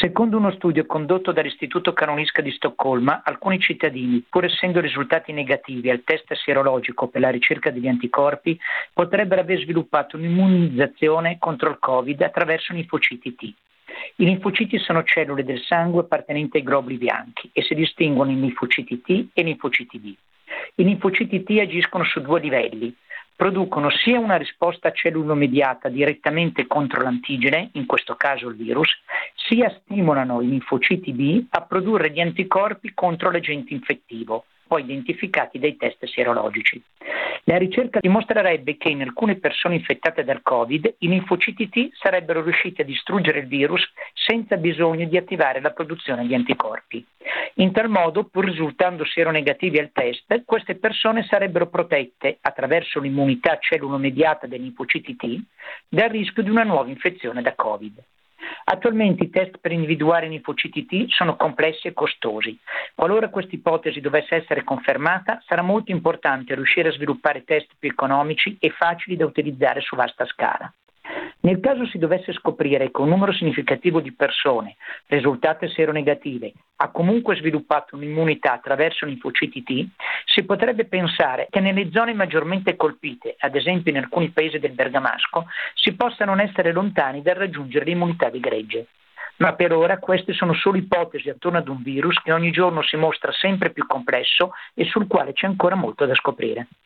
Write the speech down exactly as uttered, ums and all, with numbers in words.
Secondo uno studio condotto dall'Istituto Karolinska di Stoccolma, alcuni cittadini, pur essendo risultati negativi al test sierologico per la ricerca degli anticorpi, potrebbero aver sviluppato un'immunizzazione contro il Covid attraverso linfociti T. I linfociti sono cellule del sangue appartenenti ai globuli bianchi e si distinguono in linfociti T e linfociti B. I linfociti T agiscono su due livelli. Producono sia una risposta cellulo-mediata direttamente contro l'antigene, in questo caso il virus, sia stimolano i linfociti B a produrre gli anticorpi contro l'agente infettivo, poi identificati dai test sierologici. La ricerca dimostrerebbe che in alcune persone infettate dal Covid i linfociti T sarebbero riusciti a distruggere il virus senza bisogno di attivare la produzione di anticorpi. In tal modo, pur risultando sieronegativi al test, queste persone sarebbero protette, attraverso l'immunità cellulo-mediata dei linfociti T, dal rischio di una nuova infezione da Covid. Attualmente i test per individuare i linfociti T sono complessi e costosi. Qualora questa ipotesi dovesse essere confermata, sarà molto importante riuscire a sviluppare test più economici e facili da utilizzare su vasta scala. Nel caso si dovesse scoprire che un numero significativo di persone risultate sieronegative ha comunque sviluppato un'immunità attraverso linfociti T, si potrebbe pensare che nelle zone maggiormente colpite, ad esempio in alcuni paesi del Bergamasco, si possa non essere lontani dal raggiungere l'immunità di gregge. Ma per ora queste sono solo ipotesi attorno ad un virus che ogni giorno si mostra sempre più complesso e sul quale c'è ancora molto da scoprire.